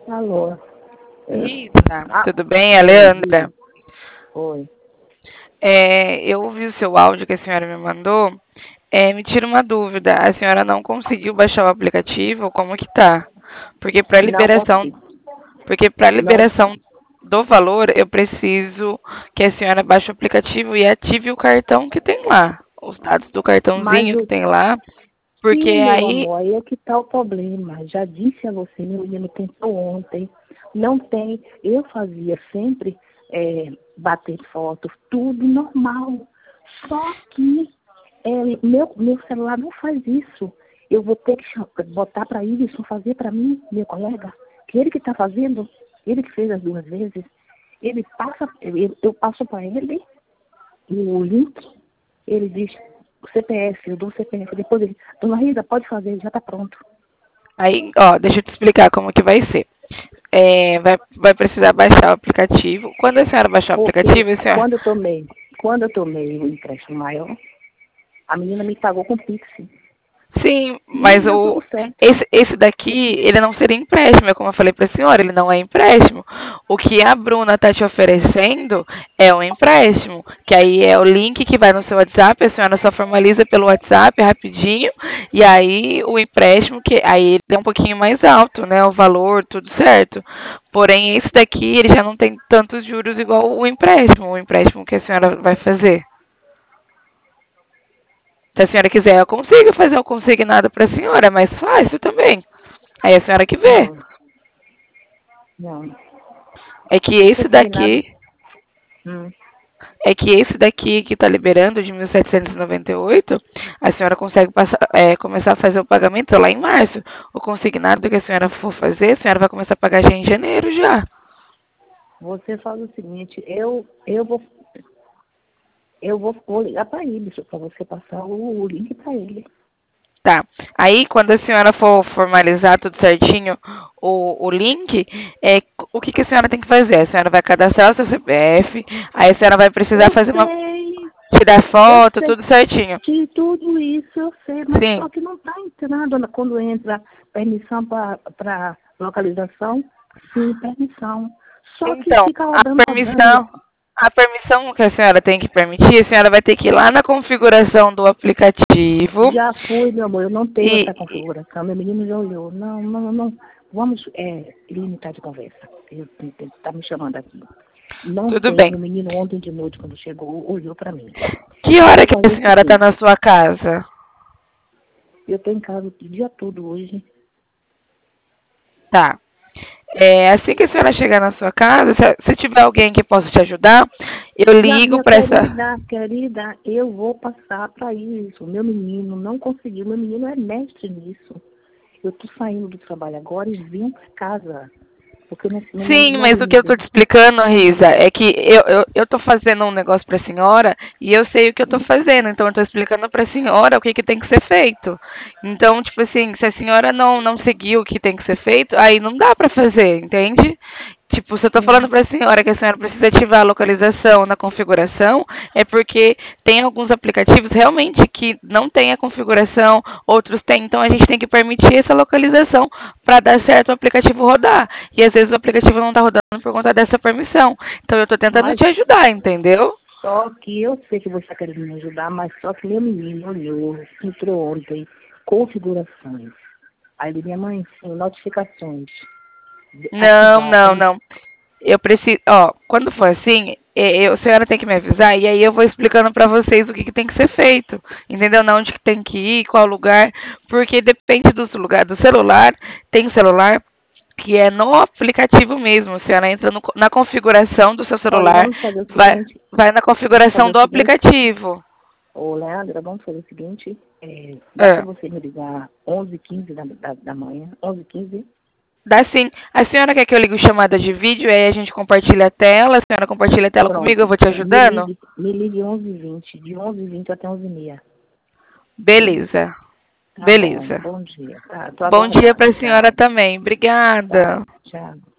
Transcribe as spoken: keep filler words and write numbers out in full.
Alô. Rita, Ah, tudo bem? É a oi, Leandra. Vivi. Oi. É, eu ouvi o seu áudio que a senhora me mandou. É, me tira uma dúvida. A senhora não conseguiu baixar o aplicativo? Como que tá? Porque para Não liberação, consigo. porque para Não. liberação do valor, eu preciso que a senhora baixe o aplicativo e ative o cartão que tem lá, os dados do Mas cartãozinho que o tem lá, porque sim, meu aí amor, aí é que tá o problema. Já disse a você, meu menino tentou ontem. Não tem. Eu fazia sempre é, bater foto, tudo normal. Só que é, meu, meu celular não faz isso. Eu vou ter que cha- botar para isso, fazer para mim, meu colega, que ele que está fazendo, ele que fez as duas vezes, ele passa, eu, eu passo para ele o link, ele diz o C P F, eu dou o C P F, depois ele, dona Rita, pode fazer, já está pronto. Aí, ó, deixa eu te explicar como que vai ser. É, vai, vai precisar baixar o aplicativo. Quando a senhora baixar o Porque aplicativo, a senhora, quando eu tomei, quando eu tomei o empréstimo maior, a menina me pagou com Pix. sim, E mas deu o, tudo certo. esse, esse daqui, ele não seria empréstimo, é como eu falei para a senhora, ele não é empréstimo. O que a Bruna está te oferecendo é um empréstimo, que aí é o link que vai no seu WhatsApp, a senhora só formaliza pelo WhatsApp rapidinho, e aí o empréstimo, que aí ele é um pouquinho mais alto, né, o valor, tudo certo. Porém, esse daqui, ele já não tem tantos juros igual o empréstimo, o empréstimo que a senhora vai fazer. Se a senhora quiser, eu consigo fazer um consignado para a senhora, é mais fácil também. Aí a senhora que vê. Não, não. É que esse Consignado. daqui, Hum. é que esse daqui que está liberando de mil setecentos e noventa e oito, a senhora consegue passar, é, começar a fazer o pagamento lá em março. O consignado que a senhora for fazer, a senhora vai começar a pagar já em janeiro já. Você faz o seguinte, eu, eu vou, eu vou, vou ligar para ele, para você passar o, o link para ele. Tá. Aí, quando a senhora for formalizar tudo certinho o, o link, é, o que, que a senhora tem que fazer? A senhora vai cadastrar o seu C P F, aí a senhora vai precisar Eu fazer uma, sei, tirar eu foto, sei tudo certinho. que tudo isso eu sei, mas Sim. só que não está entrando na- quando entra permissão para localização, sim, permissão. Só que Então, fica a rodando, rodando. permissão, a permissão que a senhora tem que permitir, a senhora vai ter que ir lá na configuração do aplicativo Já fui, meu amor, eu não tenho e, essa configuração. Meu menino já olhou. Não, não, não. Vamos é, limitar de conversa. Ele está me chamando aqui. Não tudo tem. bem. Meu menino ontem de noite, quando chegou, olhou para mim. Que Eu hora vou que fazer a o senhora está seguinte. na sua casa? Eu estou em casa o dia todo hoje. Tá. É, assim que a senhora chegar na sua casa, se, se tiver alguém que possa te ajudar, eu Já, ligo minha para essa. querida, querida, eu vou passar para isso. Meu menino não conseguiu. Meu menino é mestre nisso. Eu estou saindo do trabalho agora e vim para casa. Porque eu não, não, não, Sim, não mas o que eu tô ligo. te explicando, Risa, é que eu, eu, eu tô fazendo um negócio pra senhora e eu sei o que eu tô fazendo, então eu tô explicando pra senhora o que que tem que ser feito. Então, tipo assim, se a senhora não, não seguir o que tem que ser feito, aí não dá pra fazer, entende? Tipo, se eu tô falando Hum. pra senhora que a senhora precisa ativar a localização na configuração, é porque tem alguns aplicativos realmente que não tem a configuração, outros têm, então a gente tem que permitir essa localização para dar certo o aplicativo rodar. E às vezes o aplicativo não está rodando por conta dessa permissão. Então eu estou tentando Mas te ajudar, entendeu? só que eu sei que você está querendo me ajudar, mas só que meu menino olhou, entrou ontem, configurações. Aí ele, minha mãe, sim, notificações. de- Não, Ativar. não, Permi- não. Eu preciso, ó, quando for assim, é, eu, a senhora tem que me avisar e aí eu vou explicando para vocês o que, que tem que ser feito, entendeu? Na onde que tem que ir, qual lugar, porque depende do lugar, do celular, tem celular que é no aplicativo mesmo, a senhora entra no- na configuração do seu Olha, celular, vamos fazer o vai, seguinte, vai na vamos configuração fazer o do seguinte. aplicativo. Ô, Leandra, vamos fazer o seguinte. É, dá para É. você me ligar onze e quinze da, da, da manhã, onze e quinze. Dá sim. A senhora quer que eu ligue chamada de vídeo, aí a gente compartilha a tela, a senhora compartilha a tela comigo, eu Pronto. vou te Me ajudando? ligue, me ligue onze e vinte, de onze e vinte até onze e meia. Beleza. Tá bom, Beleza. bom dia. Tá, tô Bom dia para aguardando. a senhora Tchau. também. Tá, Obrigada. tchau.